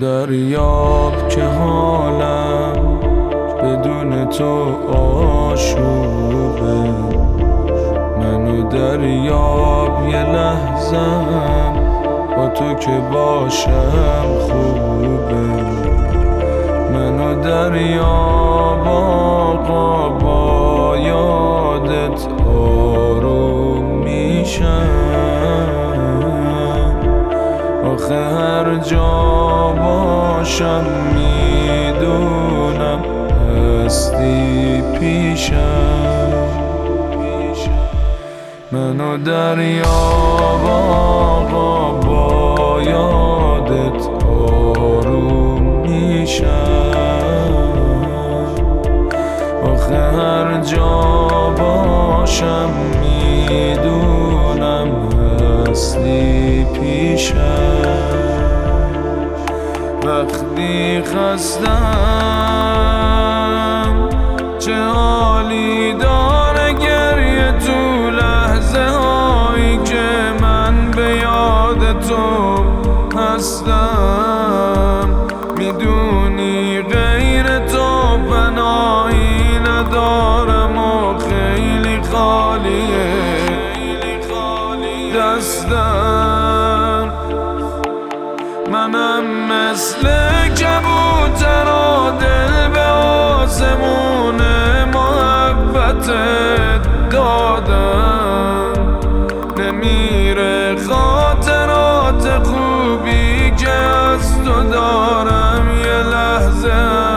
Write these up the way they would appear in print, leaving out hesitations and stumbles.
دریاب که حالم بدون تو آشوبه، منو دریاب یه لحظم با تو که باشم خوبه، منو دریاب آقا با یادت آروم میشم، آخه هر جا باشم میدونم هستی پیشم، منو دریاب آقا با یادت آروم میشم، آخه هر جا باشم میدونم هستی پیشم، وقتی خستم چه حالی داره گریه تو لحظه هایی که من به یاد تو هستم، میدونی غیر تو پناهی ندارم و خیلی خالیه دستم، منم مثل کبوترا دل به آسمون محبتت دادم، نمیره خاطرات خوبی که از تو دارم یه لحظه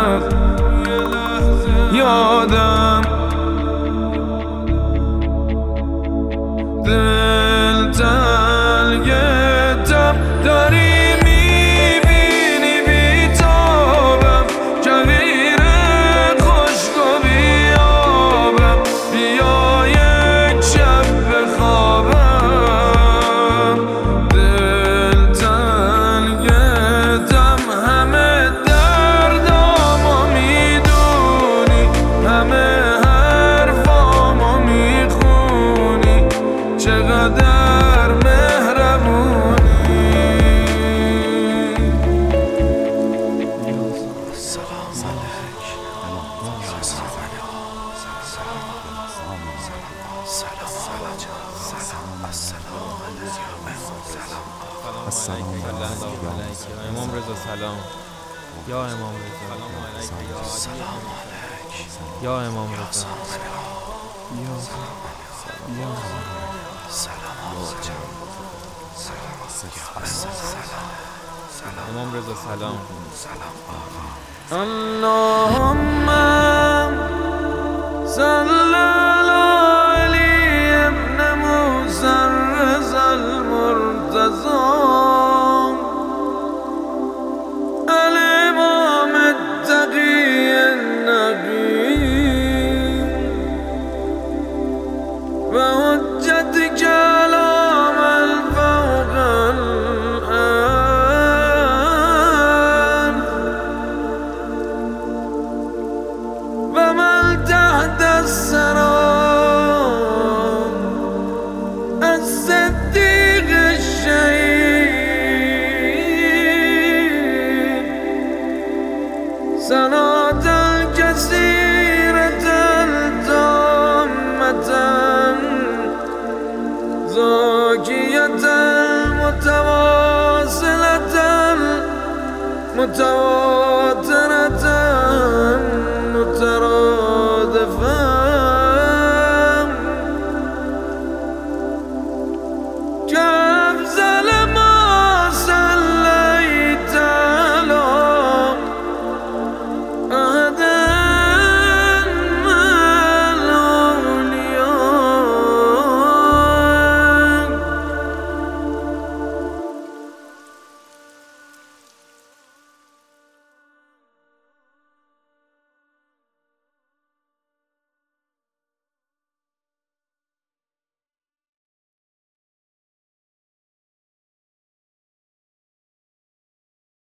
یادم، دل تنگتم داری چقدر مهربونی. سلام علیک امام رضا سلام یا امام رضا سلام علیک یا امام رضا امام رضا سلام اللهم صل علی ابن موسی الرضا المرتضی الامام التقی النقی و حجت کلام الفوق الارض و من تحت الثرى الصدیق الشهید صلاة الكثيرة التامة زاكية المتواصلة المتواصلة